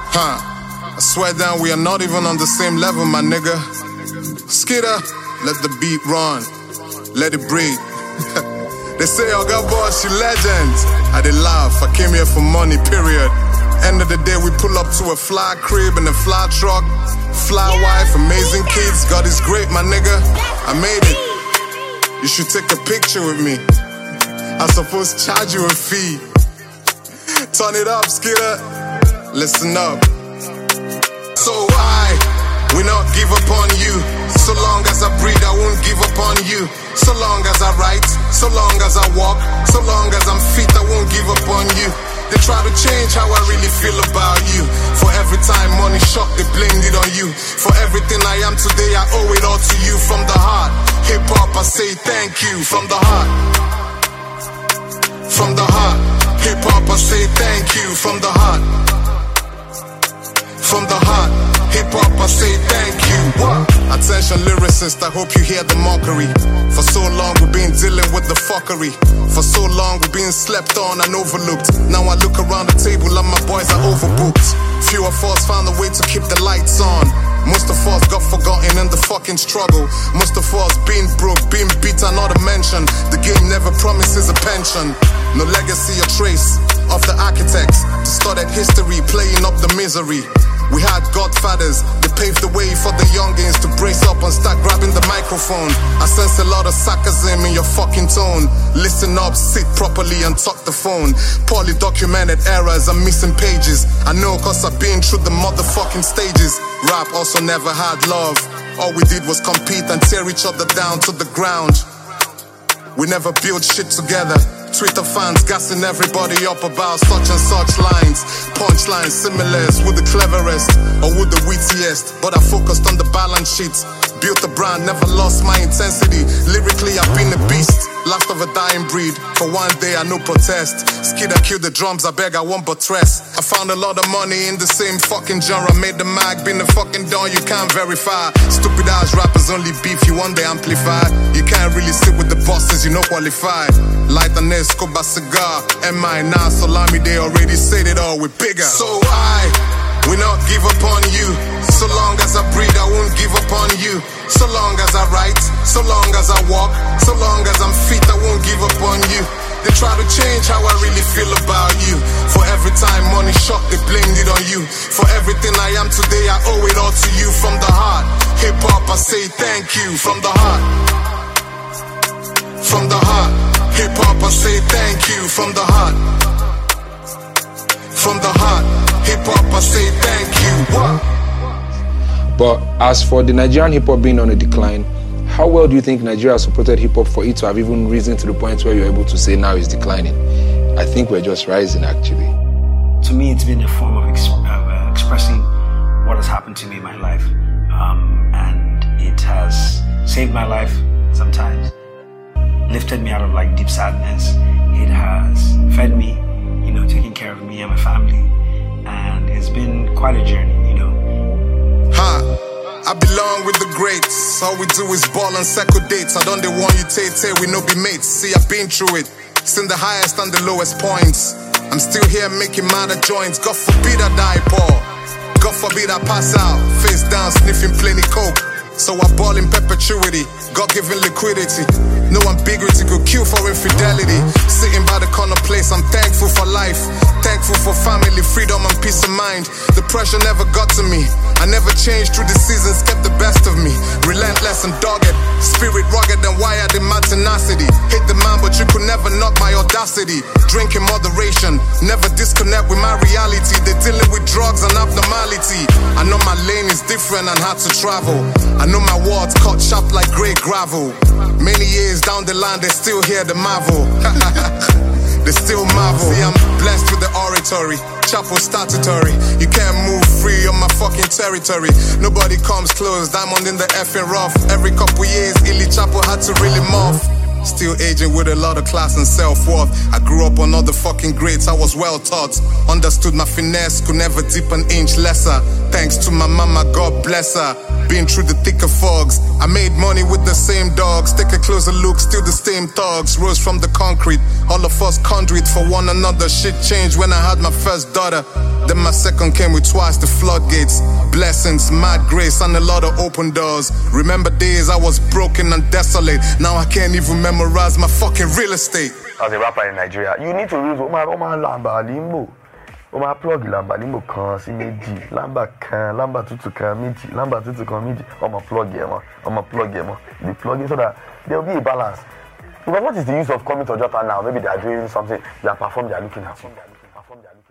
I swear down, we are not even on the same level, my nigga. Skitter, let the beat run, let it breathe. They say, oh God, boss, you legend. I did laugh, I came here for money, period. End of the day, we pull up to a fly crib and a fly truck. Fly wife, amazing kids, God is great, my nigga. I made it. You should take a picture with me. I'm supposed to charge you a fee. Turn it up, Skitter. Listen up. So I will not give up on you. So long as I breathe, I won't give up on you. So long as I write, so long as I walk, so long as I'm fit, I won't give up on you. They try to change how I really feel about you. For every time money shock, they blamed it on you. For everything I am today, I owe it all to you. From the heart, hip-hop, I say thank you. From the heart, from the heart, hip-hop, I say thank you. From the heart, from the heart, hip-hop, I say thank you. What? Attention lyricists, I hope you hear the mockery. For so long we've been dealing with the fuckery. For so long we've been slept on and overlooked. Now I look around the table and my boys are overbooked. Few of us found a way to keep the lights on. Most of us got forgotten in the fucking struggle. Most of us been broke, been beaten, not to mention. The game never promises a pension. No legacy or trace of the architects. Distorted history playing up the misery. We had godfathers, they paved the way for the youngins to brace up and start grabbing the microphone. I sense a lot of sarcasm in your fucking tone. Listen up, sit properly and talk the phone. Poorly documented errors and missing pages. I know cause I've been through the motherfucking stages. Rap also never had love. All we did was compete and tear each other down to the ground. We never built shit together. Twitter fans gassing everybody up about such and such lines. Punchlines, similars, who the cleverest or who the wittiest. But I focused on the balance sheets. Built a brand, never lost my intensity. Lyrically, I've been a beast, last of a dying breed. For one day, I no protest. Skidder killed the drums, I beg, I won't buttress. I found a lot of money in the same fucking genre. Made the mag, been a fucking don, you can't verify. Stupid ass rappers only beef, you want they amplify. You can't really sit with the bosses, you no qualified. Light an Escobar cigar, MI now Salami, they already said it all, we're bigger. So I will not give up on you. So long as I breathe, I won't give up on you. So long as I write, so long as I walk, so long as I'm fit, I won't give up on you. They try to change how I really feel about you. For every time money shock, they blamed it on you. For everything I am today, I owe it all to you. From the heart, hip-hop, I say thank you. From the heart, from the heart, hip-hop, I say thank you. From the heart, from the heart, hip-hop, I say thank you. What? But as for the Nigerian hip-hop being on a decline, how well do you think Nigeria supported hip-hop for it to have even risen to the point where you're able to say now it's declining? I think we're just rising, actually. To me, it's been a form of expressing what has happened to me in my life. And it has saved my life sometimes, lifted me out of like deep sadness. It has fed me, taking care of me and my family. And it's been quite a journey, I belong with the greats. All we do is ball and circle dates. I don't want you take we no be mates. See, I've been through it. Seen the highest and the lowest points. I'm still here making minor joints. God forbid I die poor. God forbid I pass out, face down, sniffing plenty coke. So I ball in perpetuity, God-given liquidity. No ambiguity could kill for infidelity. Sitting by the corner place, I'm thankful for life. Thankful for family, freedom and peace of mind. The pressure never got to me. I never changed through the seasons, kept the best of me. Relentless and dogged, spirit rugged and wired in my tenacity. Hate the man, but you could never knock my audacity. Drink in moderation, never disconnect with my reality. They're dealing with drugs and abnormality. I know my lane is different and how to travel. I know my words cut sharp like grey gravel. Many years down the line, they still hear the marvel. They still marvel. See, I'm blessed with the oratory, chapel statutory. You can't move free on my fucking territory. Nobody comes close, diamond in the effing rough. Every couple years, Illy Chapel had to really morph. Still aging with a lot of class and self-worth. I grew up on other fucking greats, I was well taught. Understood my finesse, could never dip an inch lesser. thanks to my mama, God bless her. Been through the thicker fogs. I made money with the same dogs. Take a closer look, still the same thugs. Rose from the concrete, all of us conduit for one another. Shit changed when I had my first daughter. Then my second came with twice the floodgates. Blessings, mad grace, and a lot of open doors. Remember days I was broken and desolate. Now I can't even memorize my fucking real estate. As a rapper in Nigeria, you need to use Oma Lamba Limbo. Oma plug Lamba Limbo kan si meji. Lamba tutu kan meji. Lamba tutu kan meji. Oma plug yema. The plug so that there will be a balance. Because what is the use of coming to Jota now? Maybe they are doing something, they are performing, they are looking at something.